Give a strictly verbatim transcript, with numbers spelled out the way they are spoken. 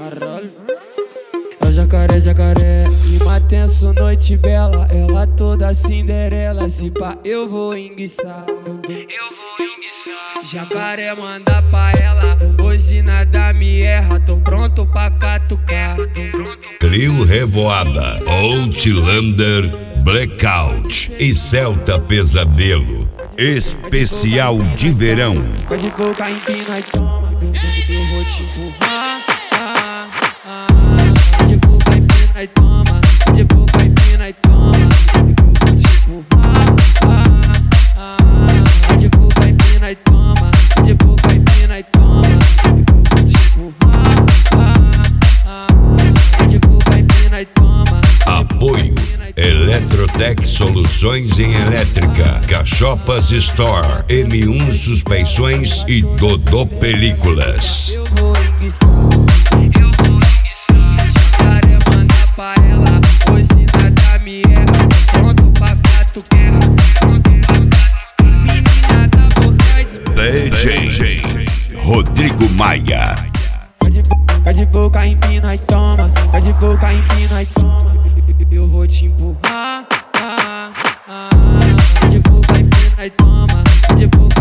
Caralho. É o jacaré, jacaré. Clima tenso, noite bela. Ela toda Cinderela. Se pá, eu vou enguiçar. Eu vou enguiçar. Jacaré manda pra ela. Hoje nada me erra. Tô pronto pra catucar. Trio Revoada, Outlander, Blackout e Celta Pesadelo. Especial de verão. Pode boca, empina e toma. Eu vou te empurrar. Pode boca, empina e toma. Pode boca, empina e toma. Eu vou te empurrar. Pode boca, empina e toma. Pode boca, empina e toma. Eu vou te empurrar. Pode boca, empina e toma. Apoio Eletrotec Soluções em Elétrica, Cachopas Store, M um Suspensões e Dodô Películas. Eu vou enguiçar, eu vou enguiçar. Jacaré manda pra ela. Hoje nada me erra. Pronto pra catucar. Menina da boca de D J Rodrigo Maia. Fica de boca, empina e toma. Fica de boca, empina e toma. Eu vou te empurrar. Fica de boca, empina e toma. Fica de boca.